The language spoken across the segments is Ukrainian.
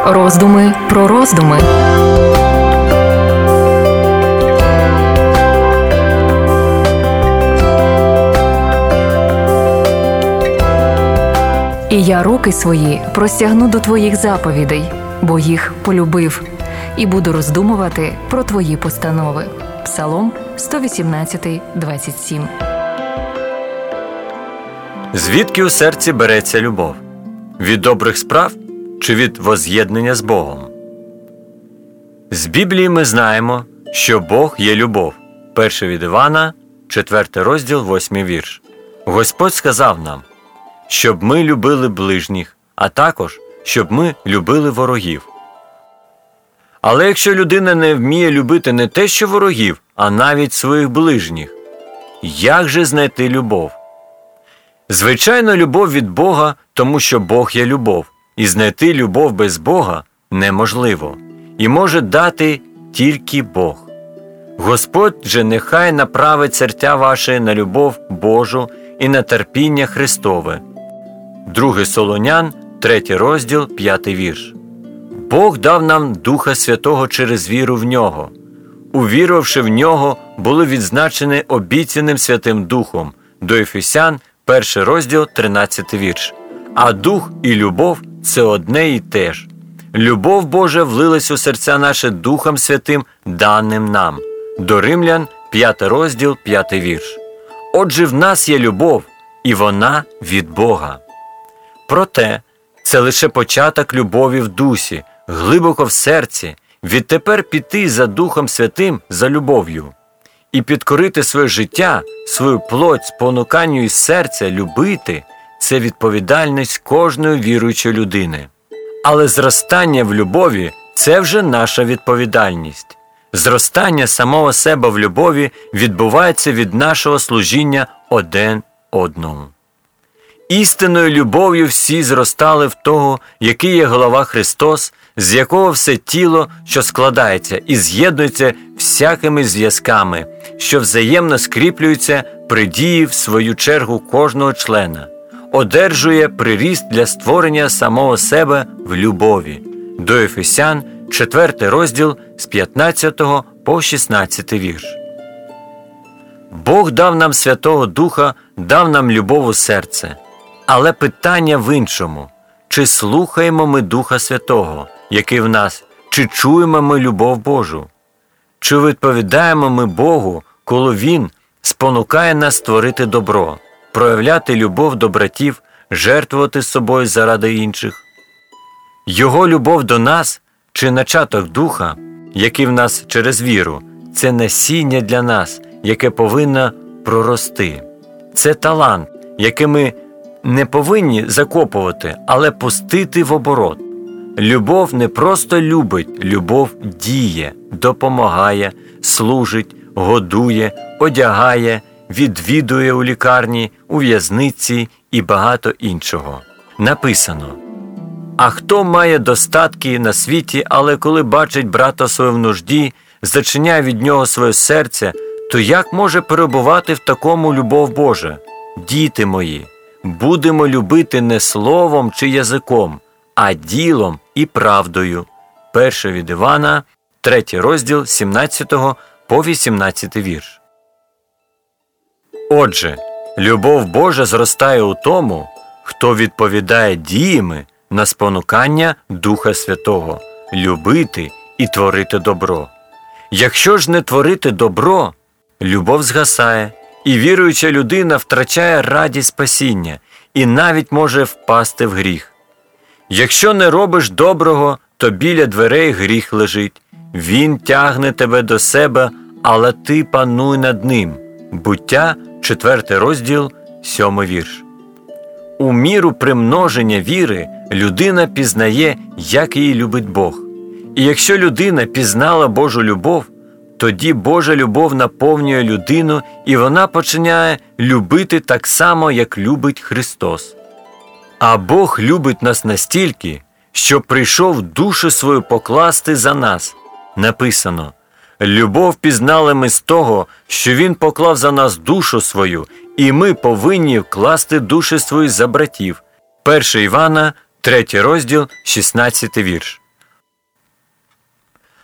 Роздуми про роздуми. І я руки свої простягну до твоїх заповідей, бо їх полюбив, і буду роздумувати про твої постанови. Псалом 118, 27. Звідки у серці береться любов? Від добрих справ чи від воз'єднання з Богом? З Біблії ми знаємо, що Бог є любов. 1 від Івана, 4 розділ, 8 вірш. Господь сказав нам, щоб ми любили ближніх, а також, щоб ми любили ворогів. Але якщо людина не вміє любити не те, що ворогів, а навіть своїх ближніх, як же знайти любов? Звичайно, любов від Бога, тому що Бог є любов, і знайти любов без Бога неможливо, і може дати тільки Бог. Господь же нехай направить серця ваші на любов Божу і на терпіння Христове. 2 Солонян, 3 розділ, 5 вірш. Бог дав нам Духа Святого через віру в Нього. Увірувавши в Нього, були відзначені обіцяним Святим Духом. До Ефесян, 1 розділ, 13 вірш. А Дух і любов – це одне і те ж. Любов Божа влилась у серця наші Духом Святим, даним нам. До Римлян, 5 розділ, 5 вірш. Отже, в нас є любов, і вона від Бога. Проте, це лише початок любові в дусі, глибоко в серці, відтепер піти за Духом Святим, за любов'ю. І підкорити своє життя, свою плоть, спонуканню із серця, любити – це відповідальність кожної віруючої людини. Але зростання в любові – це вже наша відповідальність. Зростання самого себе в любові відбувається від нашого служіння один одному. Істинною любов'ю всі зростали в того, який є голова Христос, з якого все тіло, що складається і з'єднується всякими зв'язками, що взаємно скріплюються при дії в свою чергу кожного члена, одержує приріст для створення самого себе в любові. До Ефесян, 4 розділ, з 15 по 16 вірш. Бог дав нам Святого Духа, дав нам любов у серце. Але питання в іншому. Чи слухаємо ми Духа Святого, який в нас? Чи чуємо ми любов Божу? Чи відповідаємо ми Богу, коли Він спонукає нас творити добро, проявляти любов до братів, жертвувати собою заради інших? Його любов до нас, чи начаток Духа, який в нас через віру, це насіння для нас, яке повинно прорости. Це талант, який ми не повинні закопувати, але пустити в оборот. Любов не просто любить, любов діє, допомагає, служить, годує, одягає, відвідує у лікарні, у в'язниці і багато іншого. Написано: «А хто має достатки на світі, але коли бачить брата свого в нужді, зачиняє від нього своє серце, то як може перебувати в такому любов Божа? Діти мої, будемо любити не словом чи язиком, а ділом і правдою». 1 від Івана, 3 розділ, 17 по 18 вірш. Отже, любов Божа зростає у тому, хто відповідає діями на спонукання Духа Святого – любити і творити добро. Якщо ж не творити добро, любов згасає, і віруюча людина втрачає радість спасіння і навіть може впасти в гріх. Якщо не робиш доброго, то біля дверей гріх лежить. Він тягне тебе до себе, але ти пануй над ним. Буття, 4 розділ, 7 вірш. У міру примноження віри людина пізнає, як її любить Бог. І якщо людина пізнала Божу любов, тоді Божа любов наповнює людину, і вона починає любити так само, як любить Христос. А Бог любить нас настільки, що прийшов душу свою покласти за нас. Написано: «Любов пізнали ми з того, що Він поклав за нас душу свою, і ми повинні вкласти душі свої за братів». 1 Івана, 3 розділ, 16 вірш.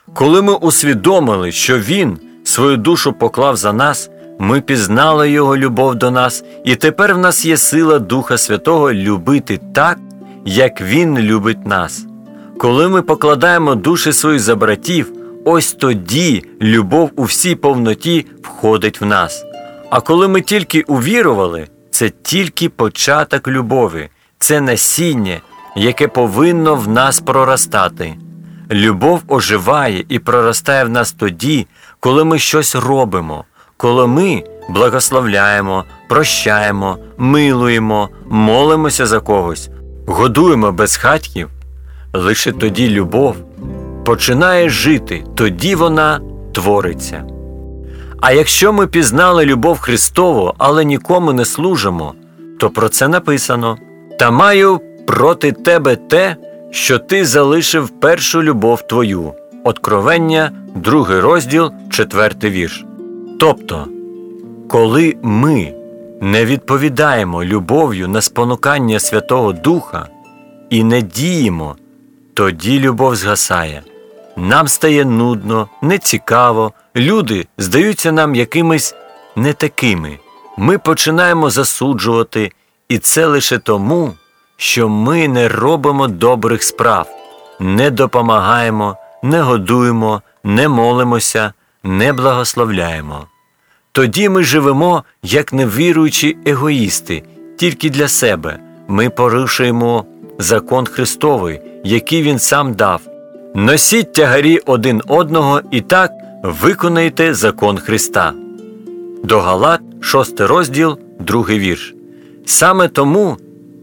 Коли ми усвідомили, що Він свою душу поклав за нас, ми пізнали Його любов до нас, і тепер в нас є сила Духа Святого любити так, як Він любить нас. Коли ми покладаємо душі свої за братів, ось тоді любов у всій повноті входить в нас. А коли ми тільки увірували, це тільки початок любові, це насіння, яке повинно в нас проростати. Любов оживає і проростає в нас тоді, коли ми щось робимо, коли ми благословляємо, прощаємо, милуємо, молимося за когось, годуємо безхатьків. Лише тоді любов починає жити, тоді вона твориться. А якщо ми пізнали любов Христову, але нікому не служимо, то про це написано: «Та маю проти тебе те, що ти залишив першу любов твою». Откровення, 2 розділ, 4 вірш. Тобто, коли ми не відповідаємо любов'ю на спонукання Святого Духа і не діємо, тоді любов згасає. Нам стає нудно, нецікаво, люди здаються нам якимись не такими. Ми починаємо засуджувати, і це лише тому, що ми не робимо добрих справ, не допомагаємо, не годуємо, не молимося, не благословляємо. Тоді ми живемо, як невіруючі егоїсти, тільки для себе. Ми порушуємо закон Христовий, який Він сам дав. Носіть тягарі один одного і так виконайте закон Христа. До Галат, 6 розділ, 2 вірш. Саме тому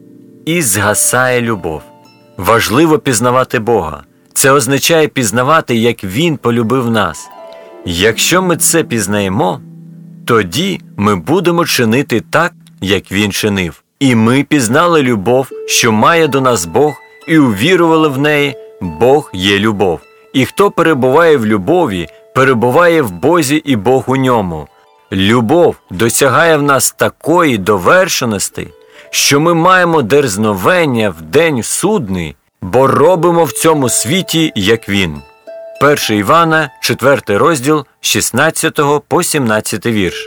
і згасає любов. Важливо пізнавати Бога. Це означає пізнавати, як Він полюбив нас. Якщо ми це пізнаємо, тоді ми будемо чинити так, як Він чинив. І ми пізнали любов, що має до нас Бог, і увірували в неї. Бог є любов. І хто перебуває в любові, перебуває в Бозі і Бог у ньому. Любов досягає в нас такої довершеності, що ми маємо дерзновення в день судний, бо робимо в цьому світі, як Він. 1 Івана, 4 розділ, 16 по 17 вірш.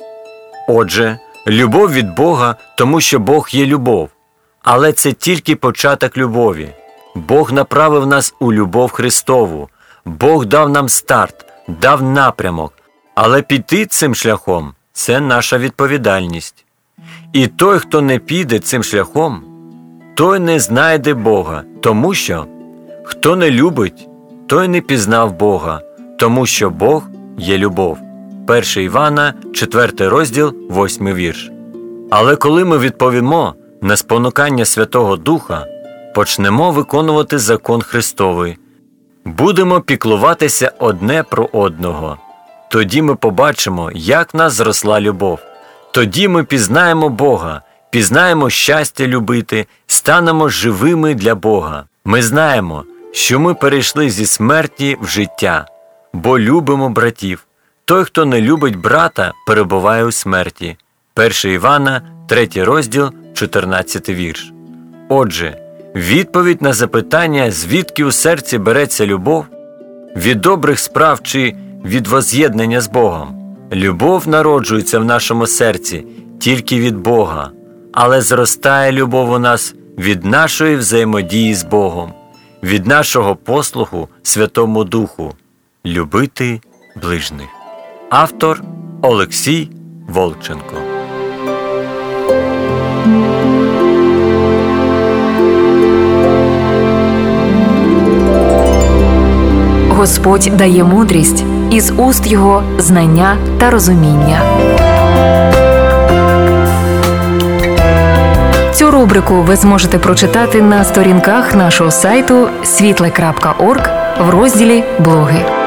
Отже, любов від Бога, тому що Бог є любов. Але це тільки початок любові. Бог направив нас у любов Христову. Бог дав нам старт, дав напрямок. Але піти цим шляхом – це наша відповідальність. І той, хто не піде цим шляхом, той не знайде Бога, тому що хто не любить, той не пізнав Бога, тому що Бог є любов. 1 Івана, 4 розділ, 8 вірш. Але коли ми відповімо на спонукання Святого Духа, почнемо виконувати закон Христовий, будемо піклуватися одне про одного. Тоді ми побачимо, як в нас зросла любов. Тоді ми пізнаємо Бога, пізнаємо щастя любити, станемо живими для Бога. Ми знаємо, що ми перейшли зі смерті в життя, бо любимо братів. Той, хто не любить брата, перебуває у смерті. 1 Івана, 3 розділ, 14 вірш. Отже, відповідь на запитання, звідки у серці береться любов, від добрих справ чи від воз'єднання з Богом. Любов народжується в нашому серці тільки від Бога, але зростає любов у нас від нашої взаємодії з Богом, від нашого послуху Святому Духу. Любити ближніх. Автор Олексій Волченко. Господь дає мудрість, із уст Його знання та розуміння. Цю рубрику ви зможете прочитати на сторінках нашого сайту світле.орг в розділі «Блоги».